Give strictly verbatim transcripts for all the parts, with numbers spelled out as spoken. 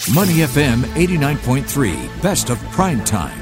Money F M eighty-nine point three, best of prime time.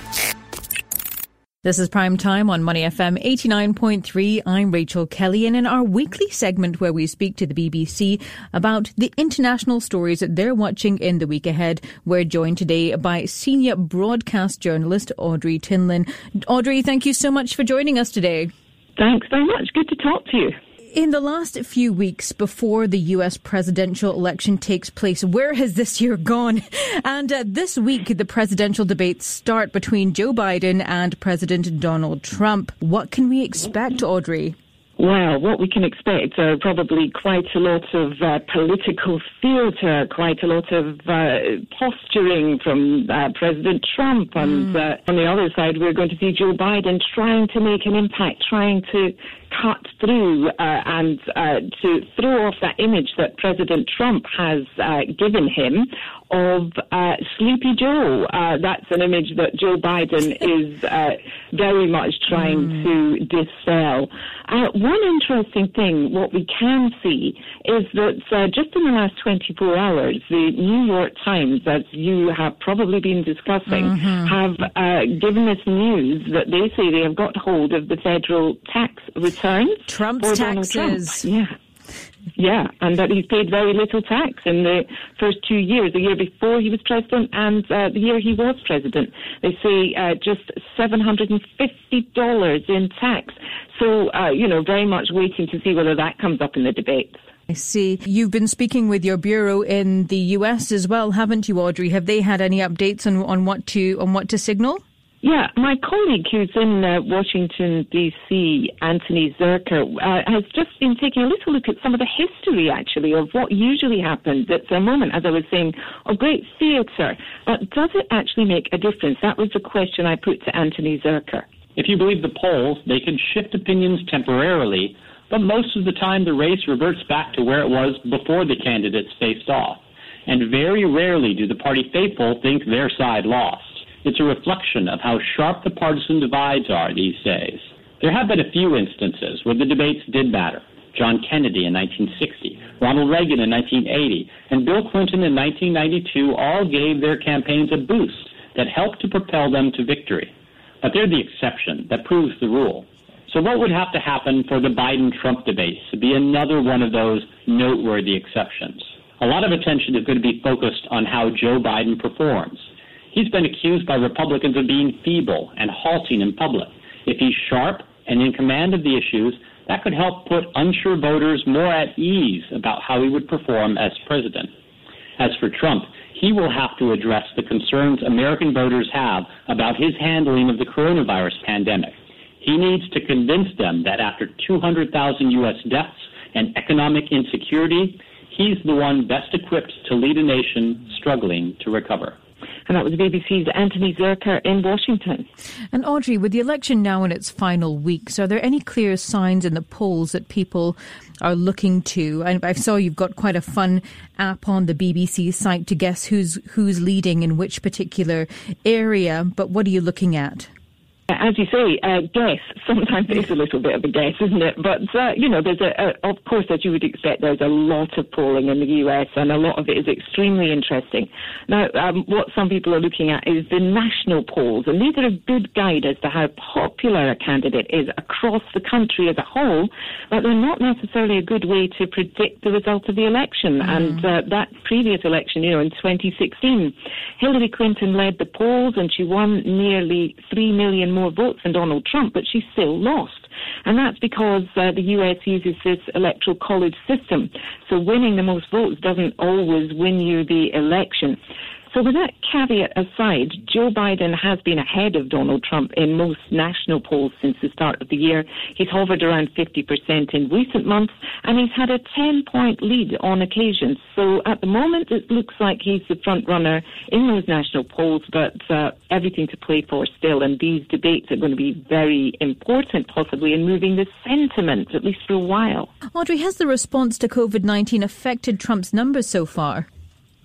This is Prime Time on Money F M eighty-nine point three. I'm Rachel Kelly, and in our weekly segment where we speak to the B B C about the international stories that they're watching in the week ahead, we're joined today by senior broadcast journalist Audrey Tinlin. Audrey, thank you so much for joining us today. Thanks very much. Good to talk to you. In the last few weeks before the U S presidential election takes place, where has this year gone? And uh, this week, the presidential debates start between Joe Biden and President Donald Trump. What can we expect, Audrey? Well, what we can expect are probably quite a lot of uh, political theatre, quite a lot of uh, posturing from uh, President Trump. And uh, on the other side, we're going to see Joe Biden trying to make an impact, trying to cut through uh, and uh, to throw off that image that President Trump has uh, given him of uh, Sleepy Joe. Uh, that's an image that Joe Biden is uh, very much trying mm. to dispel. Uh, one interesting thing, what we can see, is that uh, just in the last twenty-four hours, the New York Times, as you have probably been discussing, mm-hmm. have uh, given us news that they say they have got hold of the federal tax returns. Trump's for taxes. Trump. Yeah. Yeah, and that he's paid very little tax in the first two years, the year before he was president and uh, the year he was president. They say uh, just seven hundred fifty dollars in tax. So, uh, you know, very much waiting to see whether that comes up in the debates. I see. You've been speaking with your bureau in the U S as well, haven't you, Audrey? Have they had any updates on, on what to on what to signal? Yeah, my colleague who's in uh, Washington, D C, Anthony Zurcher, uh, has just been taking a little look at some of the history, actually, of what usually happens. It's a moment, as I was saying, of great theatre. But does it actually make a difference? That was the question I put to Anthony Zurcher. If you believe the polls, they can shift opinions temporarily, but most of the time the race reverts back to where it was before the candidates faced off. And very rarely do the party faithful think their side lost. It's a reflection of how sharp the partisan divides are these days. There have been a few instances where the debates did matter. John Kennedy in nineteen sixty, Ronald Reagan in nineteen eighty, and Bill Clinton in nineteen ninety-two all gave their campaigns a boost that helped to propel them to victory. But they're the exception that proves the rule. So what would have to happen for the Biden-Trump debates to be another one of those noteworthy exceptions? A lot of attention is going to be focused on how Joe Biden performs. He's been accused by Republicans of being feeble and halting in public. If he's sharp and in command of the issues, that could help put unsure voters more at ease about how he would perform as president. As for Trump, he will have to address the concerns American voters have about his handling of the coronavirus pandemic. He needs to convince them that after two hundred thousand U S deaths and economic insecurity, he's the one best equipped to lead a nation struggling to recover. And that was B B C's Anthony Zurcher in Washington. And Audrey, with the election now in its final weeks, are there any clear signs in the polls that people are looking to? I, I saw you've got quite a fun app on the B B C site to guess who's who's leading in which particular area, but what are you looking at? As you say, uh, guess. Sometimes it's a little bit of a guess, isn't it? But, uh, you know, there's a, a, of course, as you would expect, there's a lot of polling in the U S, and a lot of it is extremely interesting. Now, um, what some people are looking at is the national polls, and these are a good guide as to how popular a candidate is across the country as a whole, but they're not necessarily a good way to predict the result of the election. Mm. And uh, that previous election, you know, in twenty sixteen, Hillary Clinton led the polls, and she won nearly three million more votes than Donald Trump, but she still lost. And that's because uh, the U S uses this electoral college system. So winning the most votes doesn't always win you the election. So with that caveat aside, Joe Biden has been ahead of Donald Trump in most national polls since the start of the year. He's hovered around fifty percent in recent months, and he's had a ten-point lead on occasions. So at the moment, it looks like he's the front runner in those national polls, but uh, everything to play for still. And these debates are going to be very important, possibly, in moving the sentiment, at least for a while. Audrey, has the response to COVID nineteen affected Trump's numbers so far?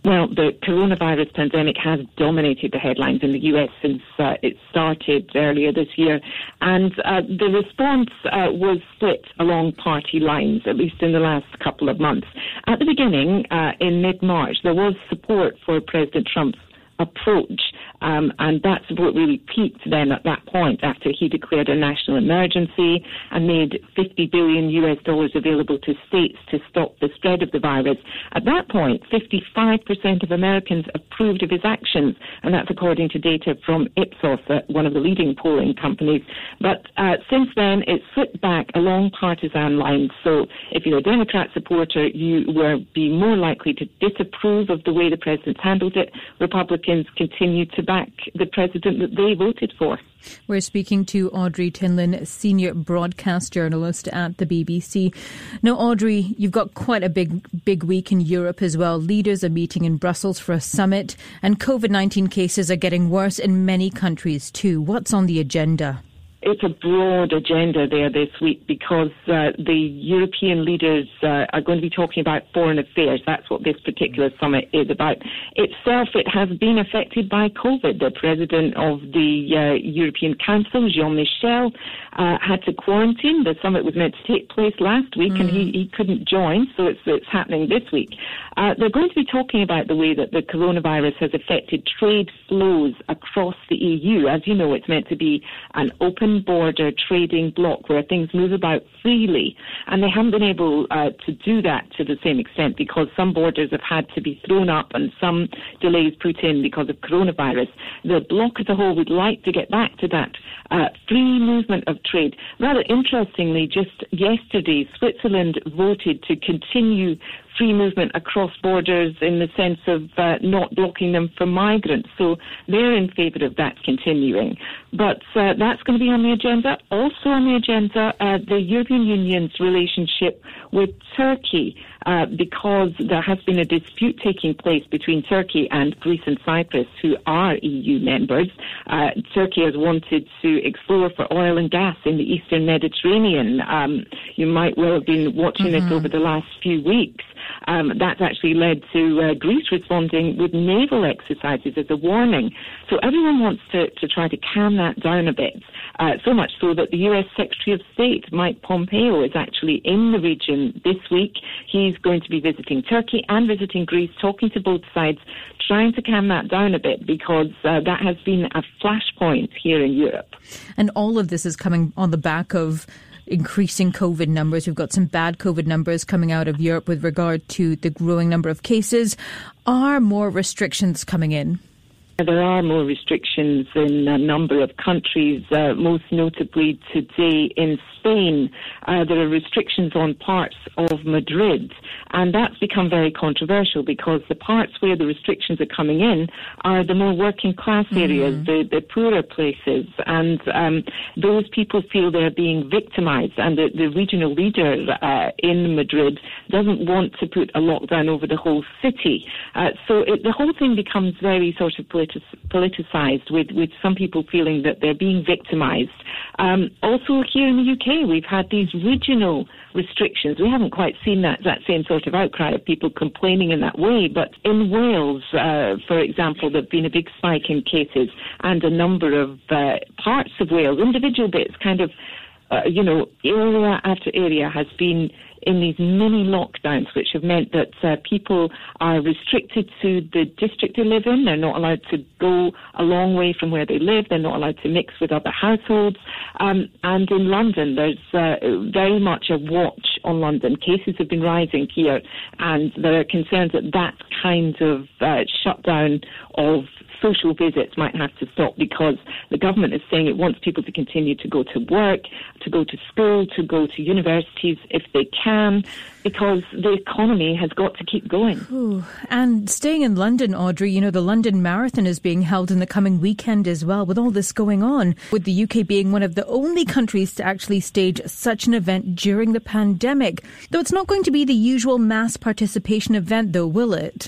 Well, the coronavirus pandemic has dominated the headlines in the U S since uh, it started earlier this year. And uh, the response uh, was split along party lines, at least in the last couple of months. At the beginning, uh, in mid-March, there was support for President Trump's approach, um, and that support really peaked then at that point after he declared a national emergency and made fifty billion U S dollars available to states to stop the spread of the virus. At that point, fifty-five percent of Americans approved of his actions, and that's according to data from Ipsos, uh, one of the leading polling companies. But uh, since then, it slipped back along partisan lines. So if you're a Democrat supporter, you will be more likely to disapprove of the way the president's handled it. Republicans continue to back the president that they voted for. We're speaking to Audrey Tinlin, senior broadcast journalist at the B B C. Now, Audrey, you've got quite a big, big week in Europe as well. Leaders are meeting in Brussels for a summit, and COVID nineteen cases are getting worse in many countries too. What's on the agenda? It's a broad agenda there this week because uh, the European leaders uh, are going to be talking about foreign affairs. That's what this particular summit is about. Itself, it has been affected by COVID. The president of the uh, European Council, Jean Michel, uh, had to quarantine. The summit was meant to take place last week mm. and he, he couldn't join, so it's, it's happening this week. Uh, they're going to be talking about the way that the coronavirus has affected trade flows across the E U. As you know, it's meant to be an open border trading bloc where things move about freely, and they haven't been able uh, to do that to the same extent because some borders have had to be thrown up and some delays put in because of coronavirus. The bloc as a whole would like to get back to that uh, free movement of trade. Rather interestingly, just yesterday, Switzerland voted to continue free movement across borders in the sense of uh, not blocking them for migrants. So they're in favour of that continuing. But uh, that's going to be on the agenda. Also on the agenda, uh, the European Union's relationship with Turkey, uh, because there has been a dispute taking place between Turkey and Greece and Cyprus, who are E U members. Uh, Turkey has wanted to explore for oil and gas in the Eastern Mediterranean. Um, you might well have been watching mm-hmm. it over the last few weeks. Um, that's actually led to uh, Greece responding with naval exercises as a warning. So everyone wants to, to try to calm that down a bit, uh, so much so that the U S Secretary of State, Mike Pompeo, is actually in the region this week. He's going to be visiting Turkey and visiting Greece, talking to both sides, trying to calm that down a bit because uh, that has been a flashpoint here in Europe. And all of this is coming on the back of increasing COVID numbers. We've got some bad COVID numbers coming out of Europe with regard to the growing number of cases. Are more restrictions coming in? There are more restrictions in a number of countries, uh, most notably today in Spain. Uh, there are restrictions on parts of Madrid, and that's become very controversial because the parts where the restrictions are coming in are the more working class areas, mm. the, the poorer places, and um, those people feel they're being victimized, and the, the regional leader uh, in Madrid doesn't want to put a lockdown over the whole city. Uh, so it, the whole thing becomes very sort of political. politicized with, with some people feeling that they're being victimized. Um, also here in the U K, we've had these regional restrictions. We haven't quite seen that, that same sort of outcry of people complaining in that way. But in Wales, uh, for example, there's been a big spike in cases, and a number of uh, parts of Wales, individual bits, kind of, uh, you know, area after area has been in these mini lockdowns, which have meant that uh, people are restricted to the district they live in. They're not allowed to go a long way from where they live. They're not allowed to mix with other households. Um, and in London, there's uh, very much a watch on London. Cases have been rising here, and there are concerns that that kind of uh, shutdown of social visits might have to stop because the government is saying it wants people to continue to go to work, to go to school, to go to universities if they can, because the economy has got to keep going. Ooh. And staying in London, Audrey, you know, the London Marathon is being held in the coming weekend as well, with all this going on, with the U K being one of the only countries to actually stage such an event during the pandemic. Though it's not going to be the usual mass participation event, though, will it?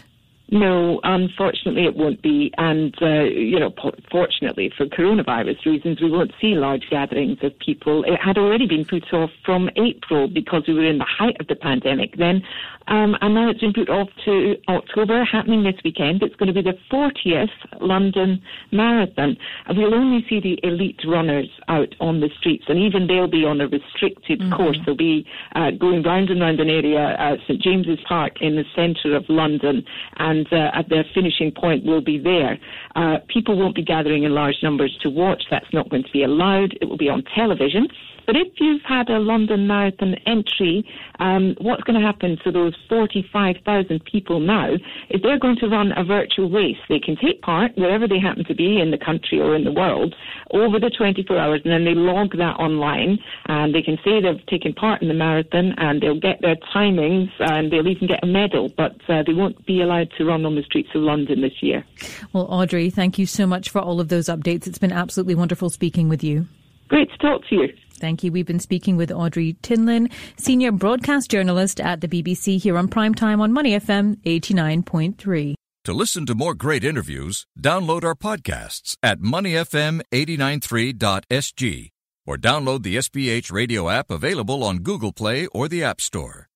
No, unfortunately it won't be. And, uh, you know, fortunately for coronavirus reasons, we won't see large gatherings of people. It had already been put off from April because we were in the height of the pandemic then. Um, and now it's been put off to October, happening this weekend. It's going to be the fortieth London Marathon. And we'll only see the elite runners out on the streets. And even they'll be on a restricted mm-hmm. course. They'll be uh, going round and round an area at St James's Park in the centre of London. And And uh, at their finishing point will be there. Uh, people won't be gathering in large numbers to watch. That's not going to be allowed. It will be on television. But if you've had a London Marathon entry, um, what's going to happen to those forty-five thousand people now is they're going to run a virtual race. They can take part wherever they happen to be in the country or in the world over the twenty-four hours, and then they log that online, and they can say they've taken part in the marathon, and they'll get their timings, and they'll even get a medal, but uh, they won't be allowed to run on the streets of London this year. Well, Audrey, thank you so much for all of those updates. It's been absolutely wonderful speaking with you. Great to talk to you. Thank you. We've been speaking with Audrey Tinlin, Senior Broadcast Journalist at the B B C, here on Primetime on Money F M eighty-nine point three. To listen to more great interviews, download our podcasts at money f m eight nine three dot s g or download the S B H radio app available on Google Play or the App Store.